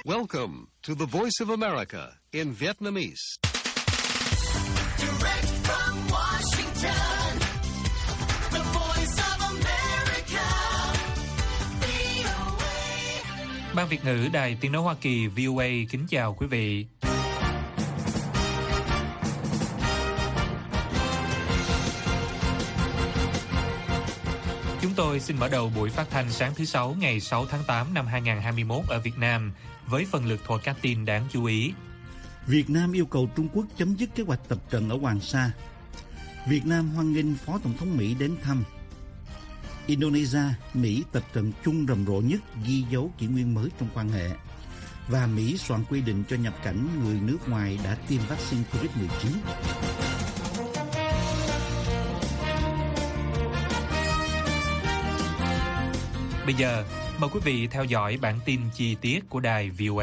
Welcome to the Voice of America in Vietnamese. Direct from Washington, the Voice of America, VOA. Ban Việt ngữ Đài Tiếng nói Hoa Kỳ VOA kính chào quý vị. Chúng tôi xin mở đầu buổi phát thanh sáng thứ Sáu ngày 6 tháng 8 năm 2021 ở Việt Nam với phần lược thuộc các tin đáng chú ý. Việt Nam yêu cầu Trung Quốc chấm dứt kế hoạch tập trận ở Hoàng Sa. Việt Nam hoan nghênh Phó Tổng thống Mỹ đến thăm. Indonesia, Mỹ tập trận chung rầm rộ nhất ghi dấu kỷ nguyên mới trong quan hệ. Và Mỹ soạn quy định cho nhập cảnh người nước ngoài đã tiêm vaccine COVID-19. Bây giờ, mời quý vị theo dõi bản tin chi tiết của đài VOA.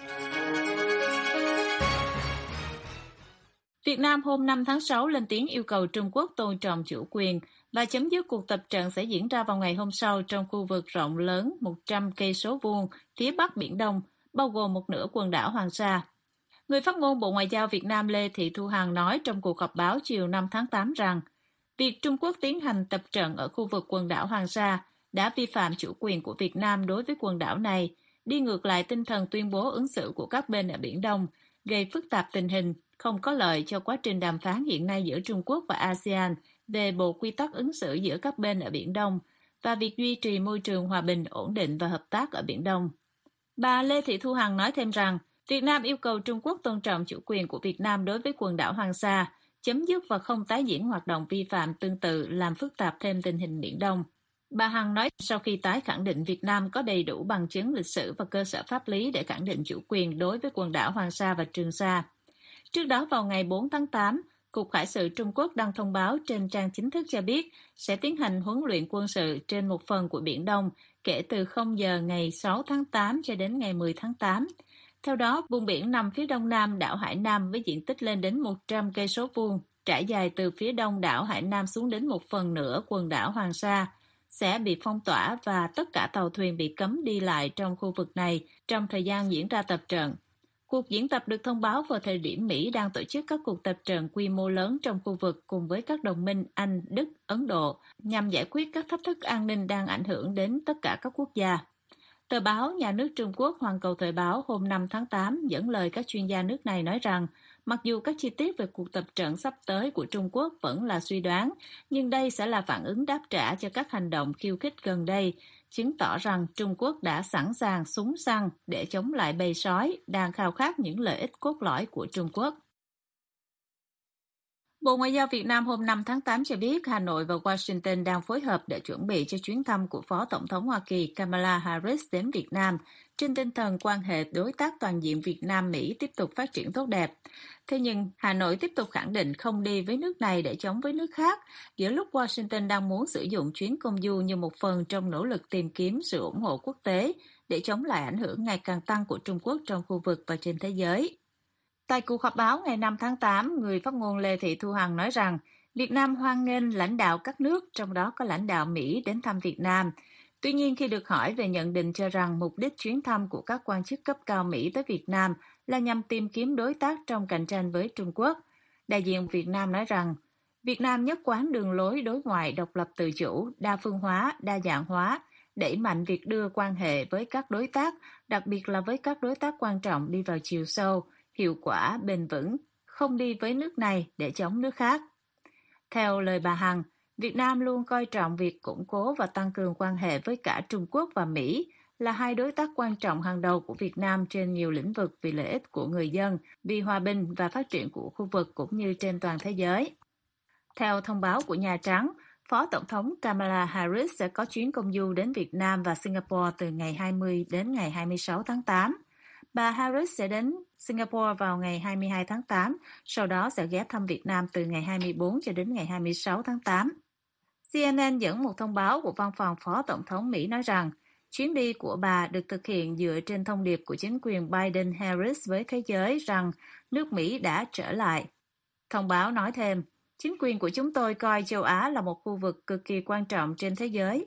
Việt Nam hôm 5 tháng 6 lên tiếng yêu cầu Trung Quốc tôn trọng chủ quyền và chấm dứt cuộc tập trận sẽ diễn ra vào ngày hôm sau trong khu vực rộng lớn 100 cây số vuông phía bắc Biển Đông, bao gồm một nửa quần đảo Hoàng Sa. Người phát ngôn Bộ Ngoại giao Việt Nam Lê Thị Thu Hằng nói trong cuộc họp báo chiều 5 tháng 8 rằng việc Trung Quốc tiến hành tập trận ở khu vực quần đảo Hoàng Sa đã vi phạm chủ quyền của Việt Nam đối với quần đảo này, đi ngược lại tinh thần tuyên bố ứng xử của các bên ở Biển Đông, gây phức tạp tình hình, không có lợi cho quá trình đàm phán hiện nay giữa Trung Quốc và ASEAN về bộ quy tắc ứng xử giữa các bên ở Biển Đông và việc duy trì môi trường hòa bình, ổn định và hợp tác ở Biển Đông. Bà Lê Thị Thu Hằng nói thêm rằng, Việt Nam yêu cầu Trung Quốc tôn trọng chủ quyền của Việt Nam đối với quần đảo Hoàng Sa, chấm dứt và không tái diễn hoạt động vi phạm tương tự làm phức tạp thêm tình hình Biển Đông. Bà Hằng nói sau khi tái khẳng định Việt Nam có đầy đủ bằng chứng lịch sử và cơ sở pháp lý để khẳng định chủ quyền đối với quần đảo Hoàng Sa và Trường Sa. Trước đó vào ngày 4 tháng 8, Cục Khải sự Trung Quốc đăng thông báo trên trang chính thức cho biết sẽ tiến hành huấn luyện quân sự trên một phần của Biển Đông kể từ 0 giờ ngày 6 tháng 8 cho đến ngày 10 tháng 8. Theo đó, vùng biển nằm phía đông nam đảo Hải Nam với diện tích lên đến 100 cây số vuông, trải dài từ phía đông đảo Hải Nam xuống đến một phần nửa quần đảo Hoàng Sa, sẽ bị phong tỏa và tất cả tàu thuyền bị cấm đi lại trong khu vực này trong thời gian diễn ra tập trận. Cuộc diễn tập được thông báo vào thời điểm Mỹ đang tổ chức các cuộc tập trận quy mô lớn trong khu vực cùng với các đồng minh Anh, Đức, Ấn Độ nhằm giải quyết các thách thức an ninh đang ảnh hưởng đến tất cả các quốc gia. Tờ báo nhà nước Trung Quốc Hoàn Cầu Thời báo hôm 5 tháng 8 dẫn lời các chuyên gia nước này nói rằng mặc dù các chi tiết về cuộc tập trận sắp tới của Trung Quốc vẫn là suy đoán, nhưng đây sẽ là phản ứng đáp trả cho các hành động khiêu khích gần đây, chứng tỏ rằng Trung Quốc đã sẵn sàng súng săn để chống lại bầy sói đang khao khát những lợi ích cốt lõi của Trung Quốc. Bộ Ngoại giao Việt Nam hôm 5 tháng 8 cho biết Hà Nội và Washington đang phối hợp để chuẩn bị cho chuyến thăm của Phó Tổng thống Hoa Kỳ Kamala Harris đến Việt Nam, trên tinh thần quan hệ đối tác toàn diện Việt Nam-Mỹ tiếp tục phát triển tốt đẹp. Thế nhưng, Hà Nội tiếp tục khẳng định không đi với nước này để chống với nước khác, giữa lúc Washington đang muốn sử dụng chuyến công du như một phần trong nỗ lực tìm kiếm sự ủng hộ quốc tế để chống lại ảnh hưởng ngày càng tăng của Trung Quốc trong khu vực và trên thế giới. Tại cuộc họp báo ngày 5 tháng 8, người phát ngôn Lê Thị Thu Hằng nói rằng Việt Nam hoan nghênh lãnh đạo các nước, trong đó có lãnh đạo Mỹ đến thăm Việt Nam. Tuy nhiên, khi được hỏi về nhận định cho rằng mục đích chuyến thăm của các quan chức cấp cao Mỹ tới Việt Nam là nhằm tìm kiếm đối tác trong cạnh tranh với Trung Quốc, đại diện Việt Nam nói rằng Việt Nam nhất quán đường lối đối ngoại độc lập tự chủ, đa phương hóa, đa dạng hóa, đẩy mạnh việc đưa quan hệ với các đối tác, đặc biệt là với các đối tác quan trọng đi vào chiều sâu, hiệu quả, bền vững, không đi với nước này để chống nước khác. Theo lời bà Hằng, Việt Nam luôn coi trọng việc củng cố và tăng cường quan hệ với cả Trung Quốc và Mỹ, là hai đối tác quan trọng hàng đầu của Việt Nam trên nhiều lĩnh vực vì lợi ích của người dân, vì hòa bình và phát triển của khu vực cũng như trên toàn thế giới. Theo thông báo của Nhà Trắng, Phó Tổng thống Kamala Harris sẽ có chuyến công du đến Việt Nam và Singapore từ ngày 20 đến ngày 26 tháng 8. Bà Harris sẽ đến Singapore vào ngày 22 tháng 8, sau đó sẽ ghé thăm Việt Nam từ ngày 24 cho đến ngày 26 tháng 8. CNN dẫn một thông báo của văn phòng Phó Tổng thống Mỹ nói rằng chuyến đi của bà được thực hiện dựa trên thông điệp của chính quyền Biden-Harris với thế giới rằng nước Mỹ đã trở lại. Thông báo nói thêm, chính quyền của chúng tôi coi châu Á là một khu vực cực kỳ quan trọng trên thế giới.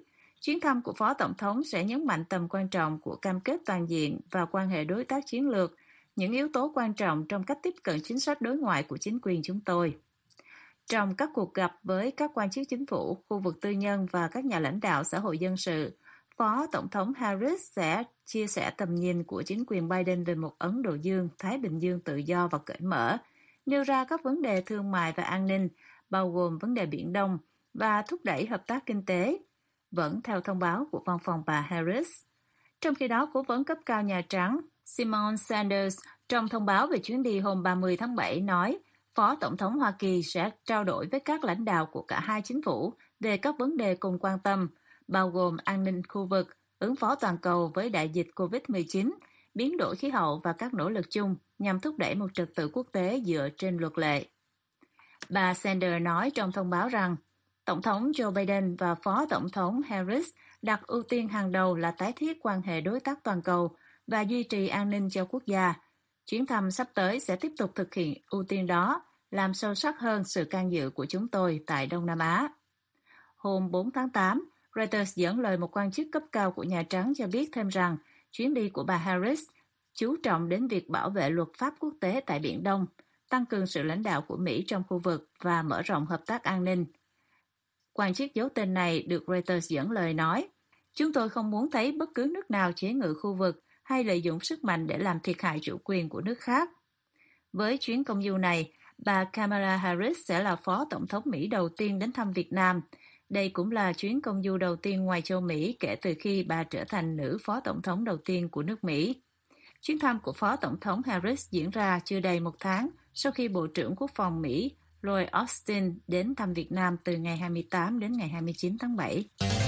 Chuyến thăm của Phó Tổng thống sẽ nhấn mạnh tầm quan trọng của cam kết toàn diện và quan hệ đối tác chiến lược, những yếu tố quan trọng trong cách tiếp cận chính sách đối ngoại của chính quyền chúng tôi. Trong các cuộc gặp với các quan chức chính phủ, khu vực tư nhân và các nhà lãnh đạo xã hội dân sự, Phó Tổng thống Harris sẽ chia sẻ tầm nhìn của chính quyền Biden về một Ấn Độ Dương, Thái Bình Dương tự do và cởi mở, nêu ra các vấn đề thương mại và an ninh, bao gồm vấn đề Biển Đông và thúc đẩy hợp tác kinh tế, vẫn theo thông báo của văn phòng bà Harris. Trong khi đó, cố vấn cấp cao Nhà Trắng Simon Sanders trong thông báo về chuyến đi hôm 30 tháng 7 nói Phó Tổng thống Hoa Kỳ sẽ trao đổi với các lãnh đạo của cả hai chính phủ về các vấn đề cùng quan tâm, bao gồm an ninh khu vực, ứng phó toàn cầu với đại dịch COVID-19, biến đổi khí hậu và các nỗ lực chung nhằm thúc đẩy một trật tự quốc tế dựa trên luật lệ. Bà Sanders nói trong thông báo rằng Tổng thống Joe Biden và Phó Tổng thống Harris đặt ưu tiên hàng đầu là tái thiết quan hệ đối tác toàn cầu và duy trì an ninh cho quốc gia. Chuyến thăm sắp tới sẽ tiếp tục thực hiện ưu tiên đó, làm sâu sắc hơn sự can dự của chúng tôi tại Đông Nam Á. Hôm 4 tháng 8, Reuters dẫn lời một quan chức cấp cao của Nhà Trắng cho biết thêm rằng chuyến đi của bà Harris chú trọng đến việc bảo vệ luật pháp quốc tế tại Biển Đông, tăng cường sự lãnh đạo của Mỹ trong khu vực và mở rộng hợp tác an ninh. Quan chức giấu tên này được Reuters dẫn lời nói, chúng tôi không muốn thấy bất cứ nước nào chế ngự khu vực hay lợi dụng sức mạnh để làm thiệt hại chủ quyền của nước khác. Với chuyến công du này, bà Kamala Harris sẽ là Phó Tổng thống Mỹ đầu tiên đến thăm Việt Nam. Đây cũng là chuyến công du đầu tiên ngoài châu Mỹ kể từ khi bà trở thành nữ Phó Tổng thống đầu tiên của nước Mỹ. Chuyến thăm của Phó Tổng thống Harris diễn ra chưa đầy một tháng sau khi Bộ trưởng Quốc phòng Mỹ Lloyd Austin đến thăm Việt Nam từ ngày 28 đến ngày 29 tháng 7.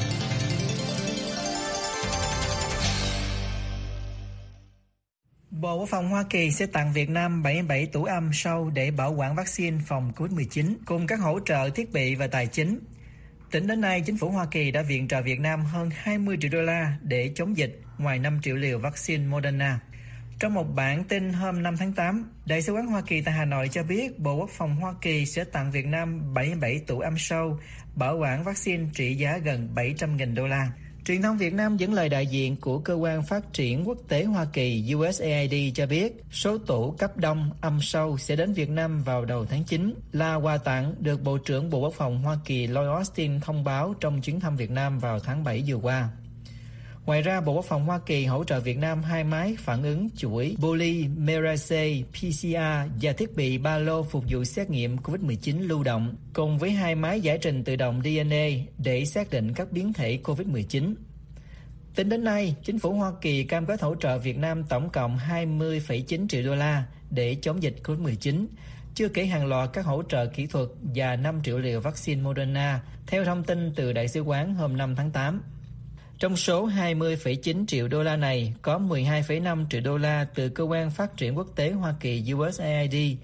Bộ Quốc phòng Hoa Kỳ sẽ tặng Việt Nam 77 tủ âm sâu để bảo quản vaccine phòng COVID-19 cùng các hỗ trợ thiết bị và tài chính. Tính đến nay, chính phủ Hoa Kỳ đã viện trợ Việt Nam hơn 20 triệu đô la để chống dịch, ngoài 5 triệu liều vaccine Moderna. Trong một bản tin hôm 5 tháng 8, Đại sứ quán Hoa Kỳ tại Hà Nội cho biết Bộ Quốc phòng Hoa Kỳ sẽ tặng Việt Nam 77 tủ âm sâu bảo quản vaccine trị giá gần 700.000 đô la. Truyền thông Việt Nam dẫn lời đại diện của Cơ quan Phát triển Quốc tế Hoa Kỳ USAID cho biết số tủ cấp đông âm sâu sẽ đến Việt Nam vào đầu tháng 9 là quà tặng được Bộ trưởng Bộ Quốc phòng Hoa Kỳ Lloyd Austin thông báo trong chuyến thăm Việt Nam vào tháng 7 vừa qua. Ngoài ra, Bộ Quốc phòng Hoa Kỳ hỗ trợ Việt Nam 2 máy phản ứng chuỗi Polymerase PCR và thiết bị ba lô phục vụ xét nghiệm COVID-19 lưu động, cùng với 2 máy giải trình tự động DNA để xác định các biến thể COVID-19. Tính đến nay, chính phủ Hoa Kỳ cam kết hỗ trợ Việt Nam tổng cộng 20,9 triệu đô la để chống dịch COVID-19, chưa kể hàng loạt các hỗ trợ kỹ thuật và 5 triệu liều vaccine Moderna, theo thông tin từ Đại sứ quán hôm 5 tháng 8. Trong số 20,9 triệu đô la này, có 12,5 triệu đô la từ Cơ quan Phát triển Quốc tế Hoa Kỳ USAID,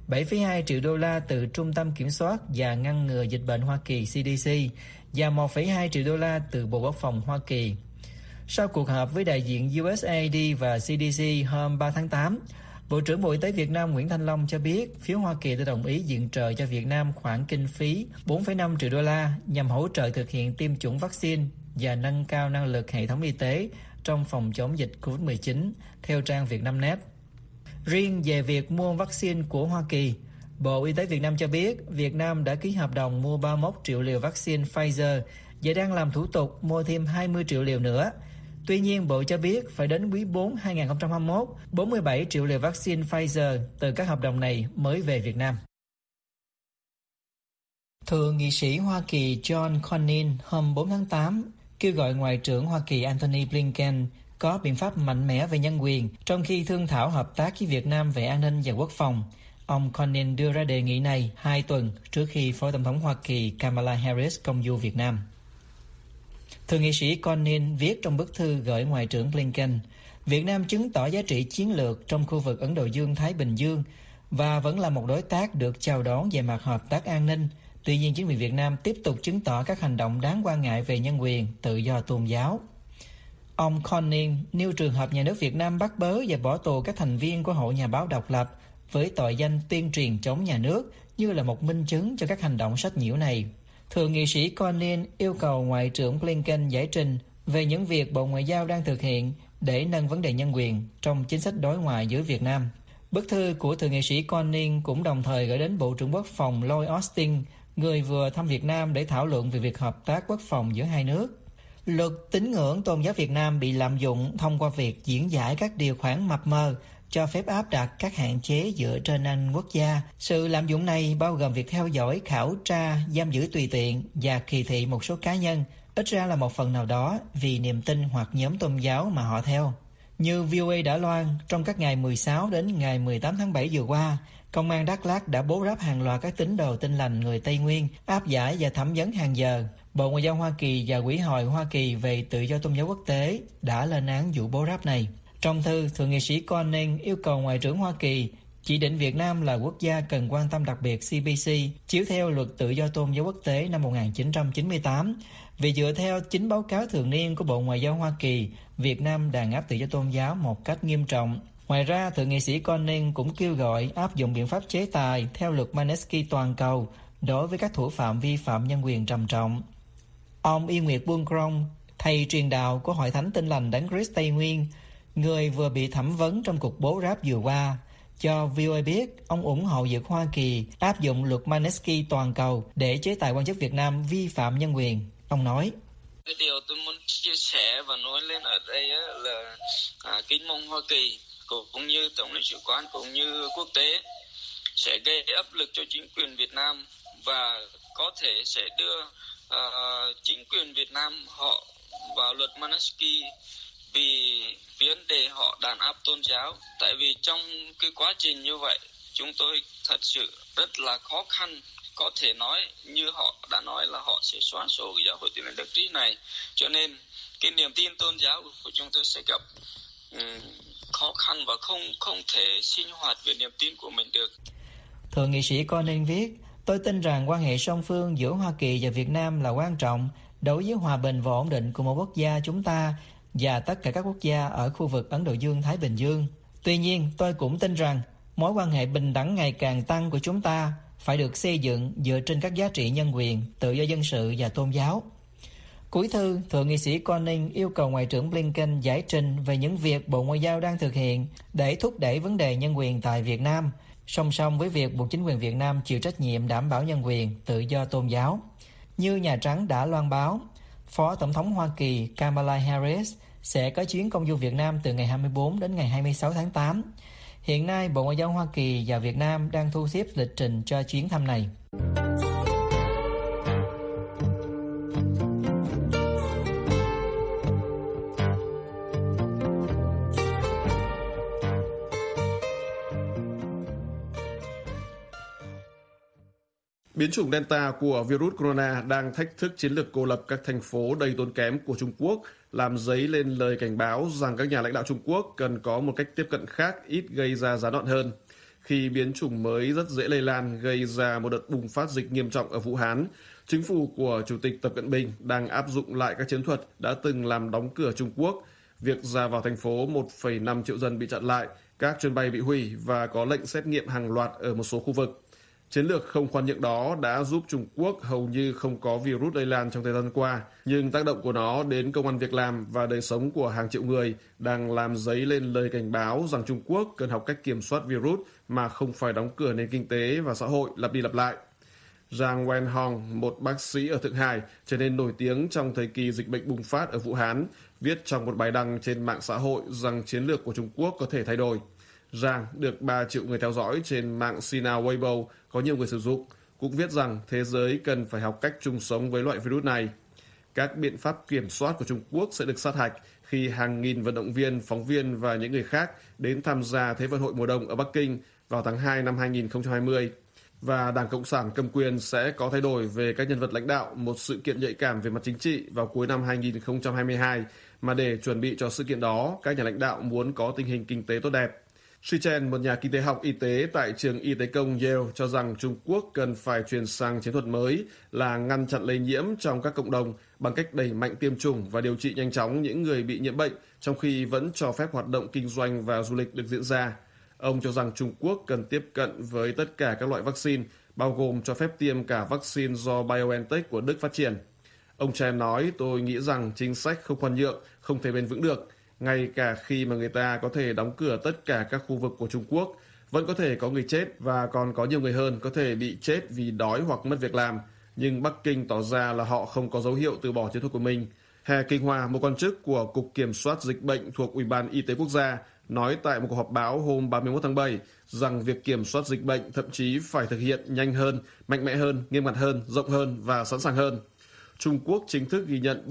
7,2 triệu đô la từ Trung tâm Kiểm soát và Ngăn ngừa Dịch bệnh Hoa Kỳ CDC và 1,2 triệu đô la từ Bộ Quốc phòng Hoa Kỳ. Sau cuộc họp với đại diện USAID và CDC hôm 3 tháng 8, Bộ trưởng Bộ Y tế Việt Nam Nguyễn Thanh Long cho biết phía Hoa Kỳ đã đồng ý viện trợ cho Việt Nam khoản kinh phí 4,5 triệu đô la nhằm hỗ trợ thực hiện tiêm chủng vaccine và nâng cao năng lực hệ thống y tế trong phòng chống dịch COVID-19, theo trang Vietnamnet. Riêng về việc mua vaccine của Hoa Kỳ, Bộ Y tế Việt Nam cho biết Việt Nam đã ký hợp đồng mua 31 triệu liều vaccine Pfizer và đang làm thủ tục mua thêm 20 triệu liều nữa. Tuy nhiên, Bộ cho biết phải đến quý 4 2021, 47 triệu liều vaccine Pfizer từ các hợp đồng này mới về Việt Nam. Thượng nghị sĩ Hoa Kỳ John Cornyn hôm 4 tháng 8 kêu gọi Ngoại trưởng Hoa Kỳ Antony Blinken có biện pháp mạnh mẽ về nhân quyền trong khi thương thảo hợp tác với Việt Nam về an ninh và quốc phòng. Ông Cornyn đưa ra đề nghị này 2 tuần trước khi Phó Tổng thống Hoa Kỳ Kamala Harris công du Việt Nam. Thượng nghị sĩ Cornyn viết trong bức thư gửi Ngoại trưởng Blinken, Việt Nam chứng tỏ giá trị chiến lược trong khu vực Ấn Độ Dương-Thái Bình Dương và vẫn là một đối tác được chào đón về mặt hợp tác an ninh. Tuy nhiên, chính quyền Việt Nam tiếp tục chứng tỏ các hành động đáng quan ngại về nhân quyền, tự do tôn giáo. Ông Cornyn nêu trường hợp nhà nước Việt Nam bắt bớ và bỏ tù các thành viên của Hội Nhà báo độc lập với tội danh tuyên truyền chống nhà nước như là một minh chứng cho các hành động sách nhiễu này. Thượng nghị sĩ Cornyn yêu cầu Ngoại trưởng Blinken giải trình về những việc Bộ Ngoại giao đang thực hiện để nâng vấn đề nhân quyền trong chính sách đối ngoại giữa Việt Nam. Bức thư của Thượng nghị sĩ Cornyn cũng đồng thời gửi đến Bộ trưởng Quốc phòng Lloyd Austin, người vừa thăm Việt Nam để thảo luận về việc hợp tác quốc phòng giữa hai nước. Luật tín ngưỡng tôn giáo Việt Nam bị lạm dụng thông qua việc diễn giải các điều khoản mập mờ cho phép áp đặt các hạn chế dựa trên an ninh quốc gia. Sự lạm dụng này bao gồm việc theo dõi, khảo tra, giam giữ tùy tiện và kỳ thị một số cá nhân, ít ra là một phần nào đó vì niềm tin hoặc nhóm tôn giáo mà họ theo. Như VOA đã loan, trong các ngày 16 đến ngày 18 tháng 7 vừa qua, Công an Đắk Lắk đã bố ráp hàng loạt các tín đồ Tin lành người Tây Nguyên, áp giải và thẩm vấn hàng giờ. Bộ Ngoại giao Hoa Kỳ và Ủy hội Hoa Kỳ về tự do tôn giáo quốc tế đã lên án vụ bố ráp này. Trong thư, Thượng nghị sĩ Cornyn yêu cầu Ngoại trưởng Hoa Kỳ chỉ định Việt Nam là quốc gia cần quan tâm đặc biệt CPC, chiếu theo luật tự do tôn giáo quốc tế năm 1998, vì dựa theo chính báo cáo thường niên của Bộ Ngoại giao Hoa Kỳ, Việt Nam đàn áp tự do tôn giáo một cách nghiêm trọng. Ngoài ra, Thượng nghị sĩ Cornyn cũng kêu gọi áp dụng biện pháp chế tài theo luật Magnitsky toàn cầu đối với các thủ phạm vi phạm nhân quyền trầm trọng. Ông Y Nguyệt Buôn Krong, thầy truyền đạo của Hội Thánh Tin lành Đấng Christ Tây Nguyên, người vừa bị thẩm vấn trong cuộc bố ráp vừa qua, cho VOA biết ông ủng hộ việc Hoa Kỳ áp dụng luật Magnitsky toàn cầu để chế tài quan chức Việt Nam vi phạm nhân quyền. Ông nói: Cái điều tôi muốn chia sẻ và nói lên ở đây là kính mong Hoa Kỳ cũng như Tổng lãnh sự quán cũng như quốc tế sẽ gây áp lực cho chính quyền Việt Nam và có thể sẽ đưa chính quyền Việt Nam họ vào luật Magnitsky vì vấn đề họ đàn áp tôn giáo. Tại vì trong cái quá trình như vậy chúng tôi thật sự rất là khó khăn. Có thể nói như họ đã nói là họ sẽ xóa sổ giáo hội Tin lành Đấng Christ này, cho nên cái niềm tin tôn giáo của chúng tôi sẽ gặp khó khăn và không thể sinh hoạt về niềm tin của mình được. Thượng nghị sĩ Cornyn viết: Tôi tin rằng quan hệ song phương giữa Hoa Kỳ và Việt Nam là quan trọng đối với hòa bình và ổn định của một quốc gia chúng ta và tất cả các quốc gia ở khu vực Ấn Độ Dương-Thái Bình Dương. Tuy nhiên, tôi cũng tin rằng mối quan hệ bình đẳng ngày càng tăng của chúng ta phải được xây dựng dựa trên các giá trị nhân quyền, tự do dân sự và tôn giáo. Cuối thư, Thượng nghị sĩ Cornyn yêu cầu Ngoại trưởng Blinken giải trình về những việc Bộ Ngoại giao đang thực hiện để thúc đẩy vấn đề nhân quyền tại Việt Nam, song song với việc buộc chính quyền Việt Nam chịu trách nhiệm đảm bảo nhân quyền, tự do tôn giáo. Như Nhà Trắng đã loan báo, Phó Tổng thống Hoa Kỳ Kamala Harris sẽ có chuyến công du Việt Nam từ ngày 24 đến ngày 26 tháng 8. Hiện nay, Bộ Ngoại giao Hoa Kỳ và Việt Nam đang thu xếp lịch trình cho chuyến thăm này. Biến chủng Delta của virus corona đang thách thức chiến lược cô lập các thành phố đầy tốn kém của Trung Quốc, làm dấy lên lời cảnh báo rằng các nhà lãnh đạo Trung Quốc cần có một cách tiếp cận khác ít gây ra gián đoạn hơn. Khi biến chủng mới rất dễ lây lan gây ra một đợt bùng phát dịch nghiêm trọng ở Vũ Hán, chính phủ của Chủ tịch Tập Cận Bình đang áp dụng lại các chiến thuật đã từng làm đóng cửa Trung Quốc. Việc ra vào thành phố 1,5 triệu dân bị chặn lại, các chuyến bay bị hủy và có lệnh xét nghiệm hàng loạt ở một số khu vực. Chiến lược không khoan nhượng đó đã giúp Trung Quốc hầu như không có virus lây lan trong thời gian qua, nhưng tác động của nó đến công ăn việc làm và đời sống của hàng triệu người đang làm dấy lên lời cảnh báo rằng Trung Quốc cần học cách kiểm soát virus mà không phải đóng cửa nền kinh tế và xã hội lặp đi lặp lại. Zhang Wenhong, một bác sĩ ở Thượng Hải, trở nên nổi tiếng trong thời kỳ dịch bệnh bùng phát ở Vũ Hán, viết trong một bài đăng trên mạng xã hội rằng chiến lược của Trung Quốc có thể thay đổi. Zhang được 3 triệu người theo dõi trên mạng Sina Weibo, có nhiều người sử dụng, cũng viết rằng thế giới cần phải học cách chung sống với loại virus này. Các biện pháp kiểm soát của Trung Quốc sẽ được sát hạch khi hàng nghìn vận động viên, phóng viên và những người khác đến tham gia Thế vận hội mùa đông ở Bắc Kinh vào tháng 2 năm 2020. Và Đảng Cộng sản cầm quyền sẽ có thay đổi về các nhân vật lãnh đạo, một sự kiện nhạy cảm về mặt chính trị vào cuối năm 2022, mà để chuẩn bị cho sự kiện đó, các nhà lãnh đạo muốn có tình hình kinh tế tốt đẹp. Shi Chen, một nhà kinh tế học y tế tại trường y tế công Yale, cho rằng Trung Quốc cần phải chuyển sang chiến thuật mới là ngăn chặn lây nhiễm trong các cộng đồng bằng cách đẩy mạnh tiêm chủng và điều trị nhanh chóng những người bị nhiễm bệnh, trong khi vẫn cho phép hoạt động kinh doanh và du lịch được diễn ra. Ông cho rằng Trung Quốc cần tiếp cận với tất cả các loại vaccine bao gồm cho phép tiêm cả vaccine do BioNTech của Đức phát triển. Ông Chen nói, tôi nghĩ rằng chính sách không khoan nhượng không thể bền vững được, ngay cả khi mà người ta có thể đóng cửa tất cả các khu vực của Trung Quốc, vẫn có thể có người chết và còn có nhiều người hơn có thể bị chết vì đói hoặc mất việc làm. Nhưng Bắc Kinh tỏ ra là họ không có dấu hiệu từ bỏ chiến thuật của mình. Hè Kinh Hoa, một quan chức của Cục Kiểm soát Dịch bệnh thuộc Ủy ban Y tế Quốc gia, nói tại một cuộc họp báo hôm 31 tháng 7 rằng việc kiểm soát dịch bệnh thậm chí phải thực hiện nhanh hơn, mạnh mẽ hơn, nghiêm ngặt hơn, rộng hơn và sẵn sàng hơn. Trung Quốc chính thức ghi nhận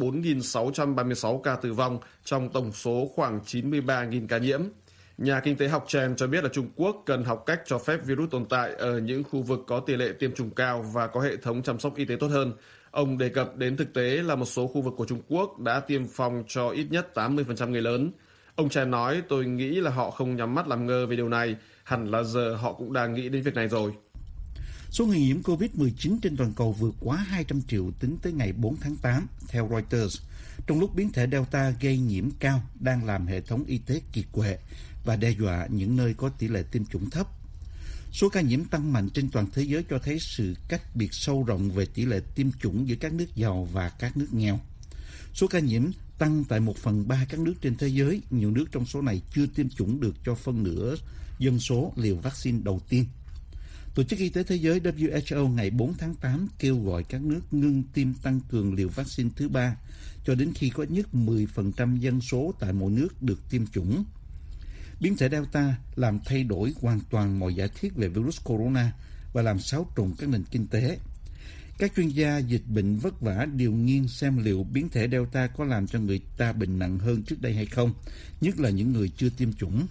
4.636 ca tử vong trong tổng số khoảng 93.000 ca nhiễm. Nhà kinh tế học Chen cho biết là Trung Quốc cần học cách cho phép virus tồn tại ở những khu vực có tỷ lệ tiêm chủng cao và có hệ thống chăm sóc y tế tốt hơn. Ông đề cập đến thực tế là một số khu vực của Trung Quốc đã tiêm phòng cho ít nhất 80% người lớn. Ông Chen nói, tôi nghĩ là họ không nhắm mắt làm ngơ về điều này, hẳn là giờ họ cũng đang nghĩ đến việc này rồi. Số người nhiễm COVID-19 trên toàn cầu vượt quá 200 triệu tính tới ngày 4 tháng 8, theo Reuters, trong lúc biến thể Delta gây nhiễm cao đang làm hệ thống y tế kiệt quệ và đe dọa những nơi có tỷ lệ tiêm chủng thấp. Số ca nhiễm tăng mạnh trên toàn thế giới cho thấy sự cách biệt sâu rộng về tỷ lệ tiêm chủng giữa các nước giàu và các nước nghèo. Số ca nhiễm tăng tại 1/3 các nước trên thế giới, nhiều nước trong số này chưa tiêm chủng được cho phân nửa dân số liều vaccine đầu tiên. Tổ chức Y tế Thế giới WHO ngày 4 tháng 8 kêu gọi các nước ngưng tiêm tăng cường liều vaccine thứ 3 cho đến khi có ít nhất 10% dân số tại mỗi nước được tiêm chủng. Biến thể Delta làm thay đổi hoàn toàn mọi giả thiết về virus corona và làm xáo trộn các nền kinh tế. Các chuyên gia dịch bệnh vất vả điều nghiên xem liệu biến thể Delta có làm cho người ta bệnh nặng hơn trước đây hay không, nhất là những người chưa tiêm chủng.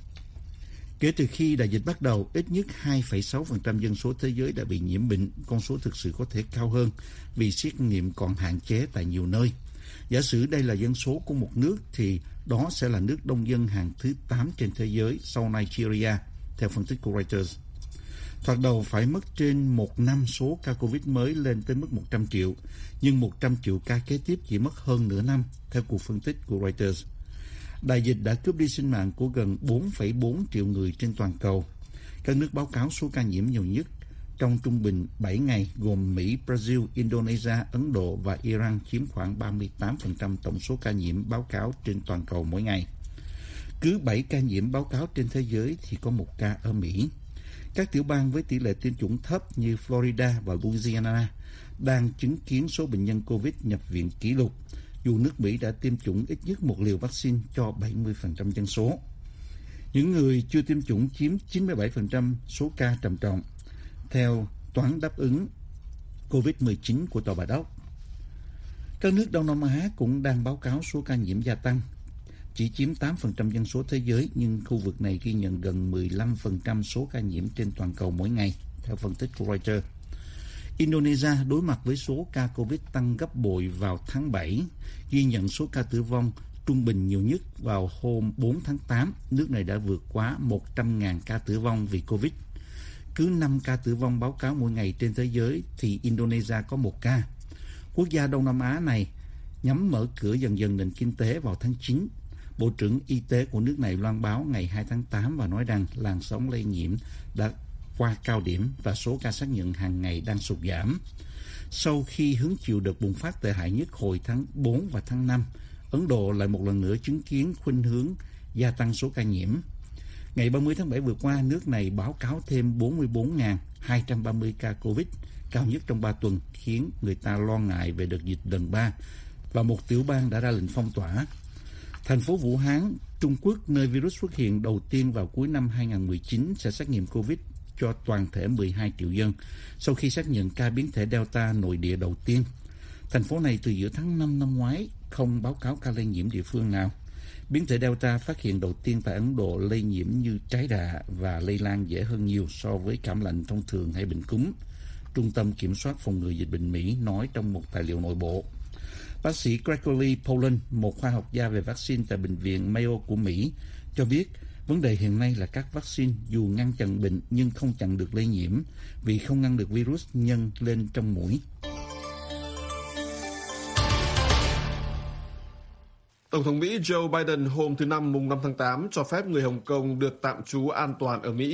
Kể từ khi đại dịch bắt đầu, ít nhất 2,6% dân số thế giới đã bị nhiễm bệnh, con số thực sự có thể cao hơn vì xét nghiệm còn hạn chế tại nhiều nơi. Giả sử đây là dân số của một nước thì đó sẽ là nước đông dân hàng thứ 8 trên thế giới sau Nigeria, theo phân tích của Reuters. Thoạt đầu phải mất trên một năm số ca Covid mới lên tới mức 100 triệu, nhưng 100 triệu ca kế tiếp chỉ mất hơn nửa năm, theo cuộc phân tích của Reuters. Đại dịch đã cướp đi sinh mạng của gần 4,4 triệu người trên toàn cầu. Các nước báo cáo số ca nhiễm nhiều nhất trong trung bình 7 ngày gồm Mỹ, Brazil, Indonesia, Ấn Độ và Iran chiếm khoảng 38% tổng số ca nhiễm báo cáo trên toàn cầu mỗi ngày. Cứ 7 ca nhiễm báo cáo trên thế giới thì có một ca ở Mỹ. Các tiểu bang với tỷ lệ tiêm chủng thấp như Florida và Louisiana đang chứng kiến số bệnh nhân COVID nhập viện kỷ lục, dù nước Mỹ đã tiêm chủng ít nhất một liều vaccine cho 70% dân số. Những người chưa tiêm chủng chiếm 97% số ca trầm trọng, theo Toán đáp ứng COVID-19 của Tòa Bạch Ốc. Các nước Đông Nam Á cũng đang báo cáo số ca nhiễm gia tăng, chỉ chiếm 8% dân số thế giới, nhưng khu vực này ghi nhận gần 15% số ca nhiễm trên toàn cầu mỗi ngày, theo phân tích của Reuters. Indonesia đối mặt với số ca Covid tăng gấp bội vào tháng 7, ghi nhận số ca tử vong trung bình nhiều nhất vào hôm 4 tháng 8. Nước này đã vượt quá 100.000 ca tử vong vì Covid. Cứ 5 ca tử vong báo cáo mỗi ngày trên thế giới thì Indonesia có 1 ca. Quốc gia Đông Nam Á này nhắm mở cửa dần dần nền kinh tế vào tháng 9. Bộ trưởng Y tế của nước này loan báo ngày 2 tháng 8 và nói rằng làn sóng lây nhiễm đã qua cao điểm và số ca xác nhận hàng ngày đang sụt giảm. Sau khi hứng chịu đợt bùng phát tệ hại nhất hồi tháng 4 và tháng 5, Ấn Độ lại một lần nữa chứng kiến khuynh hướng gia tăng số ca nhiễm. Ngày 30 tháng 7 vừa qua, nước này báo cáo thêm 44.230 ca Covid, cao nhất trong 3 tuần, khiến người ta lo ngại về đợt dịch lần 3, và một tiểu bang đã ra lệnh phong tỏa. Thành phố Vũ Hán, Trung Quốc, nơi virus xuất hiện đầu tiên vào cuối năm 2019, sẽ xét nghiệm Covid cho toàn thể 12 triệu dân, sau khi xác nhận ca biến thể Delta nội địa đầu tiên. Thành phố này từ giữa tháng 5 năm ngoái không báo cáo ca lây nhiễm địa phương nào. Biến thể Delta phát hiện đầu tiên tại Ấn Độ lây nhiễm như trái đà và lây lan dễ hơn nhiều so với cảm lạnh thông thường hay bệnh cúm, Trung tâm Kiểm soát Phòng ngừa Dịch bệnh Mỹ nói trong một tài liệu nội bộ. Bác sĩ Gregory Poland, một khoa học gia về vaccine tại Bệnh viện Mayo của Mỹ, cho biết vấn đề hiện nay là các vaccine dù ngăn chặn bệnh nhưng không chặn được lây nhiễm vì không ngăn được virus nhân lên trong mũi. Tổng thống Mỹ Joe Biden hôm thứ Năm mùng 5 tháng 8 cho phép người Hồng Kông được tạm trú an toàn ở Mỹ.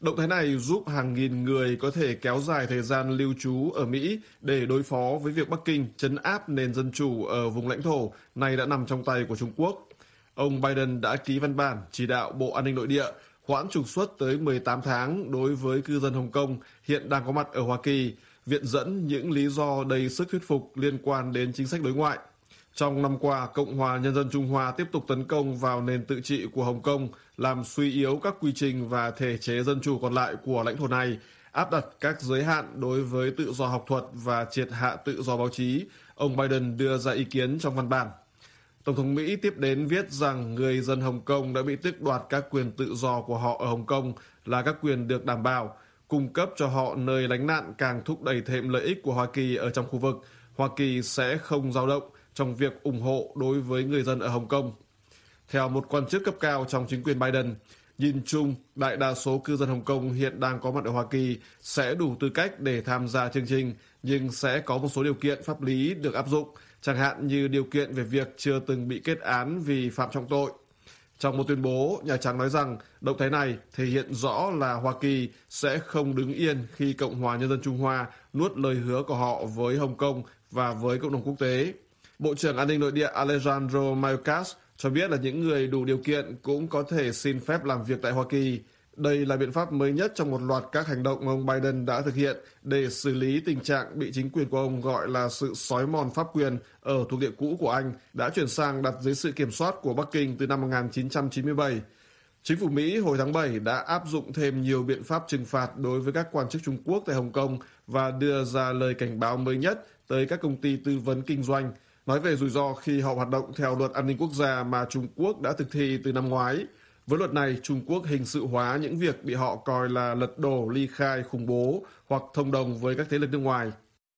Động thái này giúp hàng nghìn người có thể kéo dài thời gian lưu trú ở Mỹ để đối phó với việc Bắc Kinh trấn áp nền dân chủ ở vùng lãnh thổ này đã nằm trong tay của Trung Quốc. Ông Biden đã ký văn bản chỉ đạo Bộ An ninh Nội địa hoãn trục xuất tới 18 tháng đối với cư dân Hồng Kông hiện đang có mặt ở Hoa Kỳ, viện dẫn những lý do đầy sức thuyết phục liên quan đến chính sách đối ngoại. Trong năm qua, Cộng hòa Nhân dân Trung Hoa tiếp tục tấn công vào nền tự trị của Hồng Kông, làm suy yếu các quy trình và thể chế dân chủ còn lại của lãnh thổ này, áp đặt các giới hạn đối với tự do học thuật và triệt hạ tự do báo chí, ông Biden đưa ra ý kiến trong văn bản. Tổng thống Mỹ tiếp đến viết rằng người dân Hồng Kông đã bị tước đoạt các quyền tự do của họ ở Hồng Kông là các quyền được đảm bảo, cung cấp cho họ nơi lánh nạn càng thúc đẩy thêm lợi ích của Hoa Kỳ ở trong khu vực. Hoa Kỳ sẽ không dao động trong việc ủng hộ đối với người dân ở Hồng Kông. Theo một quan chức cấp cao trong chính quyền Biden, nhìn chung, đại đa số cư dân Hồng Kông hiện đang có mặt ở Hoa Kỳ sẽ đủ tư cách để tham gia chương trình, nhưng sẽ có một số điều kiện pháp lý được áp dụng, chẳng hạn như điều kiện về việc chưa từng bị kết án vì phạm trọng tội. Trong một tuyên bố, Nhà Trắng nói rằng động thái này thể hiện rõ là Hoa Kỳ sẽ không đứng yên khi Cộng hòa Nhân dân Trung Hoa nuốt lời hứa của họ với Hồng Kông và với cộng đồng quốc tế. Bộ trưởng An ninh Nội địa Alejandro Mayorkas cho biết là những người đủ điều kiện cũng có thể xin phép làm việc tại Hoa Kỳ. Đây là biện pháp mới nhất trong một loạt các hành động ông Biden đã thực hiện để xử lý tình trạng bị chính quyền của ông gọi là sự xói mòn pháp quyền ở thuộc địa cũ của Anh đã chuyển sang đặt dưới sự kiểm soát của Bắc Kinh từ năm 1997. Chính phủ Mỹ hồi tháng 7 đã áp dụng thêm nhiều biện pháp trừng phạt đối với các quan chức Trung Quốc tại Hồng Kông và đưa ra lời cảnh báo mới nhất tới các công ty tư vấn kinh doanh, nói về rủi ro khi họ hoạt động theo luật an ninh quốc gia mà Trung Quốc đã thực thi từ năm ngoái. Với luật này, Trung Quốc hình sự hóa những việc bị họ coi là lật đổ, ly khai, khủng bố hoặc thông đồng với các thế lực nước ngoài.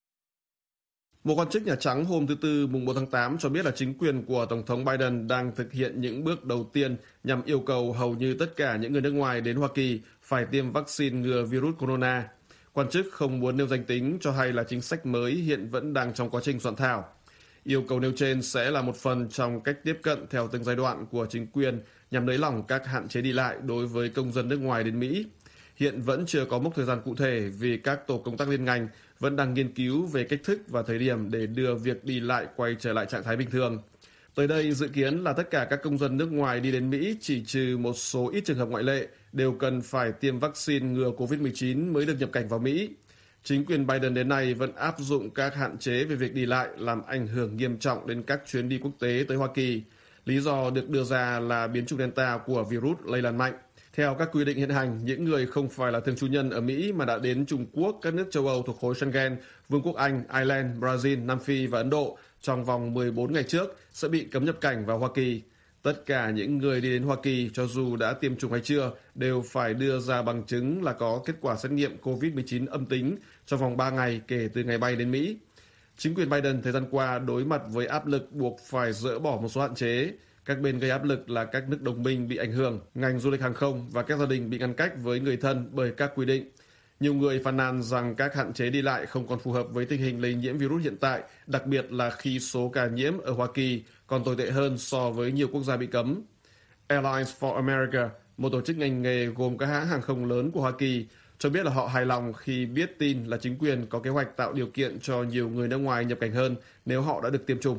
Một quan chức Nhà Trắng hôm thứ Tư mùng 4 tháng 8 cho biết là chính quyền của Tổng thống Biden đang thực hiện những bước đầu tiên nhằm yêu cầu hầu như tất cả những người nước ngoài đến Hoa Kỳ phải tiêm vaccine ngừa virus corona. Quan chức không muốn nêu danh tính cho hay là chính sách mới hiện vẫn đang trong quá trình soạn thảo. Yêu cầu nêu trên sẽ là một phần trong cách tiếp cận theo từng giai đoạn của chính quyền nhằm nới lỏng các hạn chế đi lại đối với công dân nước ngoài đến Mỹ. Hiện vẫn chưa có mốc thời gian cụ thể vì các tổ công tác liên ngành vẫn đang nghiên cứu về cách thức và thời điểm để đưa việc đi lại quay trở lại trạng thái bình thường. Tới đây, dự kiến là tất cả các công dân nước ngoài đi đến Mỹ, chỉ trừ một số ít trường hợp ngoại lệ, đều cần phải tiêm vaccine ngừa COVID-19 mới được nhập cảnh vào Mỹ. Chính quyền Biden đến nay vẫn áp dụng các hạn chế về việc đi lại làm ảnh hưởng nghiêm trọng đến các chuyến đi quốc tế tới Hoa Kỳ. Lý do được đưa ra là biến chủng Delta của virus lây lan mạnh. Theo các quy định hiện hành, những người không phải là thường trú nhân ở Mỹ mà đã đến Trung Quốc, các nước châu Âu thuộc khối Schengen, Vương quốc Anh, Ireland, Brazil, Nam Phi và Ấn Độ trong vòng 14 ngày trước sẽ bị cấm nhập cảnh vào Hoa Kỳ. Tất cả những người đi đến Hoa Kỳ, cho dù đã tiêm chủng hay chưa, đều phải đưa ra bằng chứng là có kết quả xét nghiệm COVID-19 âm tính trong vòng 3 ngày kể từ ngày bay đến Mỹ. Chính quyền Biden thời gian qua đối mặt với áp lực buộc phải dỡ bỏ một số hạn chế. Các bên gây áp lực là các nước đồng minh bị ảnh hưởng, ngành du lịch hàng không và các gia đình bị ngăn cách với người thân bởi các quy định. Nhiều người phàn nàn rằng các hạn chế đi lại không còn phù hợp với tình hình lây nhiễm virus hiện tại, đặc biệt là khi số ca nhiễm ở Hoa Kỳ còn tồi tệ hơn so với nhiều quốc gia bị cấm. Airlines for America, một tổ chức ngành nghề gồm các hãng hàng không lớn của Hoa Kỳ, cho biết là họ hài lòng khi biết tin là chính quyền có kế hoạch tạo điều kiện cho nhiều người nước ngoài nhập cảnh hơn nếu họ đã được tiêm chủng.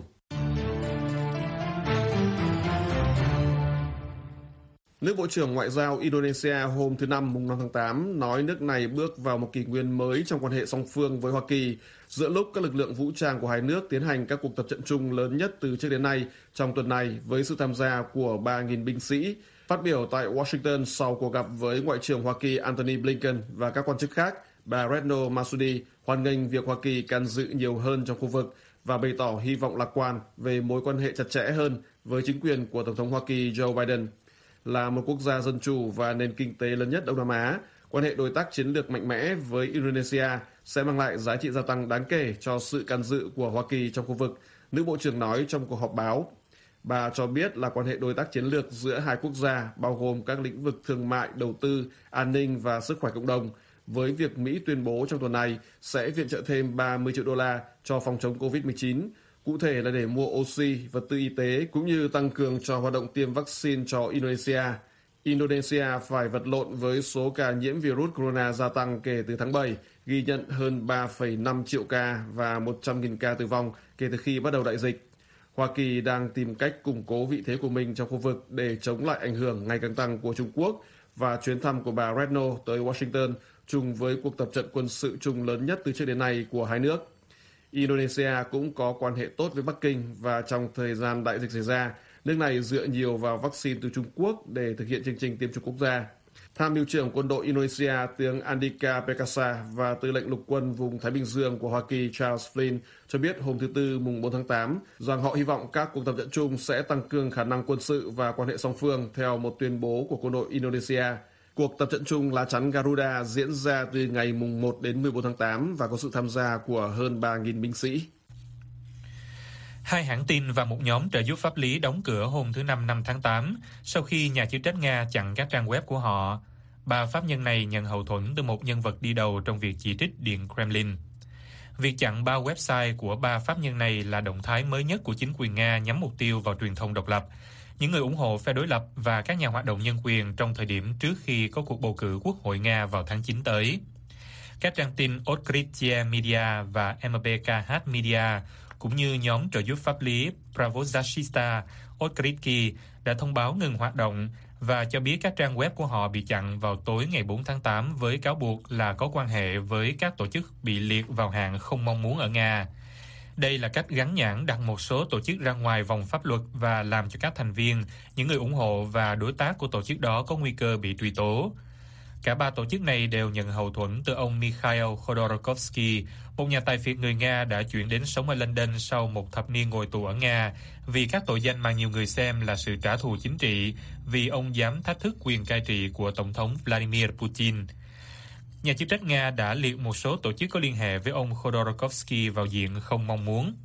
Nước Bộ trưởng Ngoại giao Indonesia hôm thứ Năm mùng 5 tháng 8 nói nước này bước vào một kỷ nguyên mới trong quan hệ song phương với Hoa Kỳ giữa lúc các lực lượng vũ trang của hai nước tiến hành các cuộc tập trận chung lớn nhất từ trước đến nay trong tuần này với sự tham gia của 3.000 binh sĩ. Phát biểu tại Washington sau cuộc gặp với Ngoại trưởng Hoa Kỳ Antony Blinken và các quan chức khác, bà Retno Marsudi hoan nghênh việc Hoa Kỳ can dự nhiều hơn trong khu vực và bày tỏ hy vọng lạc quan về mối quan hệ chặt chẽ hơn với chính quyền của Tổng thống Hoa Kỳ Joe Biden. Là một quốc gia dân chủ và nền kinh tế lớn nhất Đông Nam Á, quan hệ đối tác chiến lược mạnh mẽ với Indonesia sẽ mang lại giá trị gia tăng đáng kể cho sự can dự của Hoa Kỳ trong khu vực, nữ bộ trưởng nói trong cuộc họp báo. Bà cho biết là quan hệ đối tác chiến lược giữa hai quốc gia bao gồm các lĩnh vực thương mại, đầu tư, an ninh và sức khỏe cộng đồng, với việc Mỹ tuyên bố trong tuần này sẽ viện trợ thêm 30 triệu đô la cho phòng chống COVID-19, cụ thể là để mua oxy, vật tư y tế cũng như tăng cường cho hoạt động tiêm vaccine cho Indonesia. Indonesia phải vật lộn với số ca nhiễm virus corona gia tăng kể từ tháng 7, ghi nhận hơn 3,5 triệu ca và 100.000 ca tử vong kể từ khi bắt đầu đại dịch. Hoa Kỳ đang tìm cách củng cố vị thế của mình trong khu vực để chống lại ảnh hưởng ngày càng tăng của Trung Quốc, và chuyến thăm của bà Retno tới Washington chung với cuộc tập trận quân sự chung lớn nhất từ trước đến nay của hai nước. Indonesia cũng có quan hệ tốt với Bắc Kinh, và trong thời gian đại dịch xảy ra, nước này dựa nhiều vào vaccine từ Trung Quốc để thực hiện chương trình tiêm chủng quốc gia. Tham mưu trưởng quân đội Indonesia tướng Andika Perkasa và tư lệnh lục quân vùng Thái Bình Dương của Hoa Kỳ Charles Flynn cho biết hôm thứ Tư mùng 4 tháng 8 rằng họ hy vọng các cuộc tập trận chung sẽ tăng cường khả năng quân sự và quan hệ song phương theo một tuyên bố của quân đội Indonesia. Cuộc tập trận chung lá chắn Garuda diễn ra từ ngày mùng 1 đến 14 tháng 8 và có sự tham gia của hơn 3.000 binh sĩ. Hai hãng tin và một nhóm trợ giúp pháp lý đóng cửa hôm thứ Năm 5 tháng 8 sau khi nhà chức trách Nga chặn các trang web của họ. Ba pháp nhân này nhận hậu thuẫn từ một nhân vật đi đầu trong việc chỉ trích Điện Kremlin. Việc chặn ba website của ba pháp nhân này là động thái mới nhất của chính quyền Nga nhắm mục tiêu vào truyền thông độc lập, những người ủng hộ phe đối lập và các nhà hoạt động nhân quyền trong thời điểm trước khi có cuộc bầu cử Quốc hội Nga vào tháng 9 tới. Các trang tin Odkrytie Media và MBKH Media cũng như nhóm trợ giúp pháp lý Pravozashista Odkrytki đã thông báo ngừng hoạt động và cho biết các trang web của họ bị chặn vào tối ngày 4 tháng 8 với cáo buộc là có quan hệ với các tổ chức bị liệt vào hạng không mong muốn ở Nga. Đây là cách gắn nhãn đặt một số tổ chức ra ngoài vòng pháp luật và làm cho các thành viên, những người ủng hộ và đối tác của tổ chức đó có nguy cơ bị truy tố. Cả ba tổ chức này đều nhận hậu thuẫn từ ông Mikhail Khodorkovsky, một nhà tài phiệt người Nga đã chuyển đến sống ở London sau một thập niên ngồi tù ở Nga vì các tội danh mà nhiều người xem là sự trả thù chính trị vì ông dám thách thức quyền cai trị của Tổng thống Vladimir Putin. Nhà chức trách Nga đã liệt một số tổ chức có liên hệ với ông Khodorkovsky vào diện không mong muốn.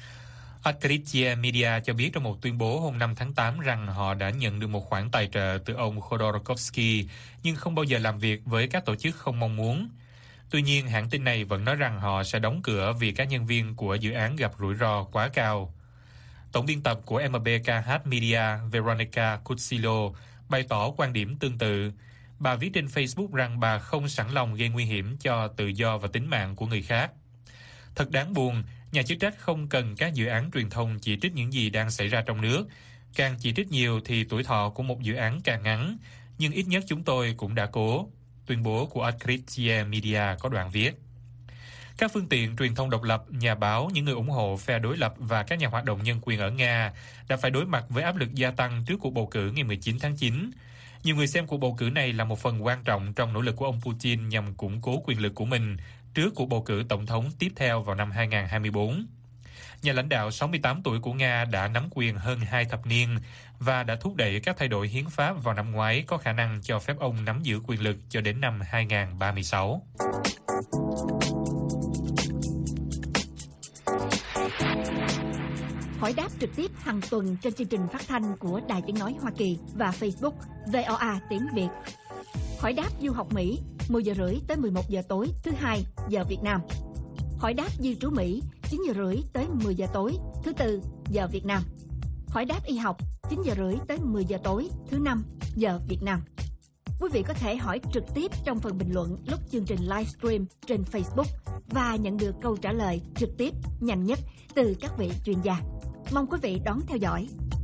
Odkrytie Media cho biết trong một tuyên bố hôm 5 tháng 8 rằng họ đã nhận được một khoản tài trợ từ ông Khodorkovsky nhưng không bao giờ làm việc với các tổ chức không mong muốn. Tuy nhiên, hãng tin này vẫn nói rằng họ sẽ đóng cửa vì các nhân viên của dự án gặp rủi ro quá cao. Tổng biên tập của MBKH Media Veronica Kutsilo bày tỏ quan điểm tương tự. Bà viết trên Facebook rằng bà không sẵn lòng gây nguy hiểm cho tự do và tính mạng của người khác. Thật đáng buồn, nhà chức trách không cần các dự án truyền thông chỉ trích những gì đang xảy ra trong nước. Càng chỉ trích nhiều thì tuổi thọ của một dự án càng ngắn, nhưng ít nhất chúng tôi cũng đã cố. Tuyên bố của Odkrytie Media có đoạn viết. Các phương tiện truyền thông độc lập, nhà báo, những người ủng hộ phe đối lập và các nhà hoạt động nhân quyền ở Nga đã phải đối mặt với áp lực gia tăng trước cuộc bầu cử ngày 19 tháng 9. Nhiều người xem cuộc bầu cử này là một phần quan trọng trong nỗ lực của ông Putin nhằm củng cố quyền lực của mình trước cuộc bầu cử tổng thống tiếp theo vào năm 2024. Nhà lãnh đạo 68 tuổi của Nga đã nắm quyền hơn 2 thập niên và đã thúc đẩy các thay đổi hiến pháp vào năm ngoái có khả năng cho phép ông nắm giữ quyền lực cho đến năm 2036. Hỏi đáp trực tiếp hàng tuần trên chương trình phát thanh của Đài Tiếng Nói Hoa Kỳ và Facebook VOA Tiếng Việt. Hỏi đáp du học Mỹ 10 giờ rưỡi tới 11 giờ tối thứ Hai giờ Việt Nam. Hỏi đáp di trú Mỹ 9 giờ rưỡi tới 10 giờ tối thứ Tư giờ Việt Nam. Hỏi đáp y học 9 giờ rưỡi tới 10 giờ tối thứ Năm giờ Việt Nam. Quý vị có thể hỏi trực tiếp trong phần bình luận lúc chương trình livestream trên Facebook và nhận được câu trả lời trực tiếp nhanh nhất từ các vị chuyên gia. Mong quý vị đón theo dõi.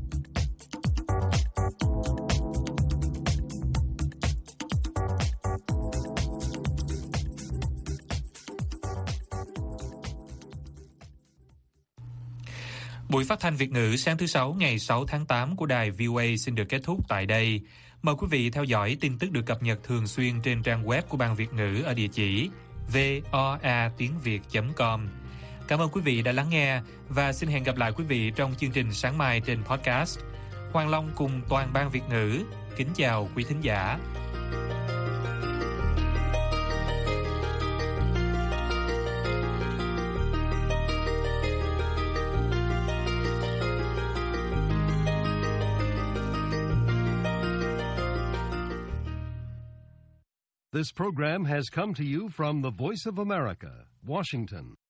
Buổi phát thanh Việt ngữ sáng thứ Sáu ngày 6 tháng 8 của đài VOA xin được kết thúc tại đây. Mời quý vị theo dõi tin tức được cập nhật thường xuyên trên trang web của Ban Việt ngữ ở địa chỉ voatiengviet.com. Cảm ơn quý vị đã lắng nghe và xin hẹn gặp lại quý vị trong chương trình sáng mai trên podcast. Hoàng Long cùng toàn Ban Việt ngữ kính chào quý thính giả. This program has come to you from the Voice of America, Washington.